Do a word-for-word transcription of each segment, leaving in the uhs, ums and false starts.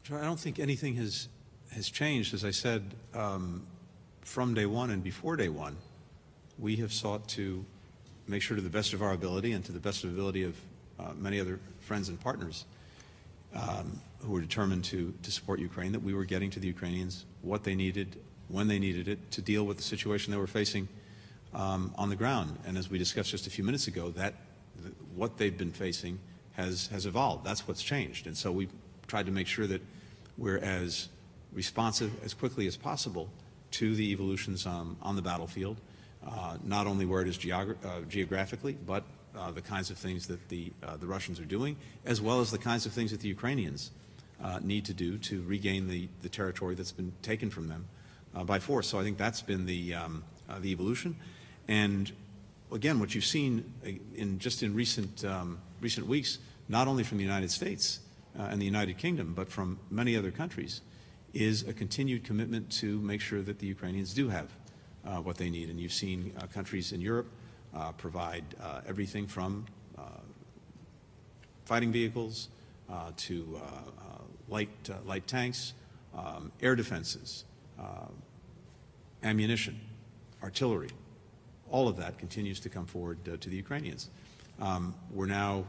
I don't think anything has, has changed. As I said, um, from day one and before day one, we have sought to make sure to the best of our ability and to the best of the ability of uh, many other friends and partners um, who were determined to, to support Ukraine, that we were getting to the Ukrainians what they needed, when they needed it, to deal with the situation they were facing um, on the ground. And as we discussed just a few minutes ago, that th what they've been facing has, has evolved. That's what's changed. And so we tried to make sure that we're as responsive as quickly as possible to the evolutions um, on the battlefield, uh, not only where it is geogra uh, geographically, but uh, the kinds of things that the, uh, the Russians are doing, as well as the kinds of things that the Ukrainians uh, need to do to regain the, the territory that's been taken from them uh, by force. So I think that's been the, um, uh, the evolution. And again, what you've seen in just in recent, um, recent weeks, not only from the United States uh, and the United Kingdom, but from many other countries, is a continued commitment to make sure that the Ukrainians do have uh, what they need. And you've seen uh, countries in Europe uh, provide uh, everything from uh, fighting vehicles uh, to uh, uh, light, uh, light tanks, um, air defenses, uh, ammunition, artillery. All of that continues to come forward uh, to the Ukrainians. Um, we're now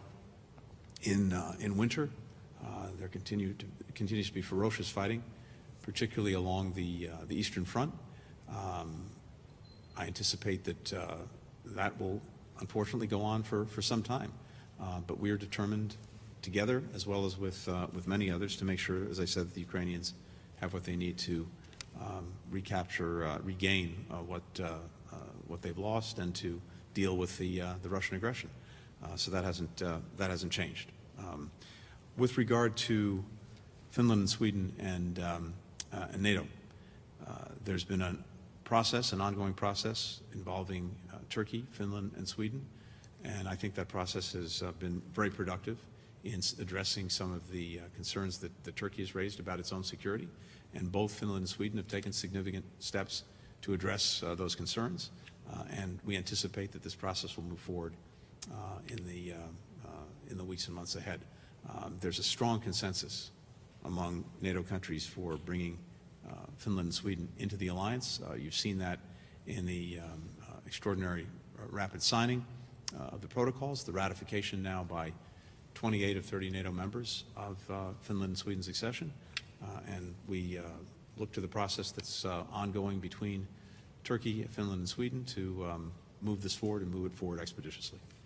in, uh, in winter. Uh, there continue to, continues to be ferocious fighting, particularly along the, uh, the Eastern Front. Um, I anticipate that uh, that will unfortunately go on for, for some time. Uh, but we are determined together, as well as with, uh, with many others, to make sure, as I said, that the Ukrainians have what they need to um, recapture, uh, regain uh, what, uh, uh, what they've lost, and to deal with the, uh, the Russian aggression. Uh, so that hasn't, uh, that hasn't changed. Um, with regard to Finland and Sweden and, um, uh, and NATO, uh, there's been a process, an ongoing process involving uh, Turkey, Finland, and Sweden, and I think that process has uh, been very productive in addressing some of the uh, concerns that, that Turkey has raised about its own security, and both Finland and Sweden have taken significant steps to address uh, those concerns, uh, and we anticipate that this process will move forward uh, in the, uh, uh, in the weeks and months ahead. Um, there's a strong consensus among NATO countries for bringing uh, Finland and Sweden into the alliance. Uh, you've seen that in the um, uh, extraordinary uh, rapid signing uh, of the protocols, the ratification now by twenty-eight of thirty NATO members of uh, Finland and Sweden's accession, uh, and we uh, look to the process that's uh, ongoing between Turkey, Finland, and Sweden to um, move this forward and move it forward expeditiously.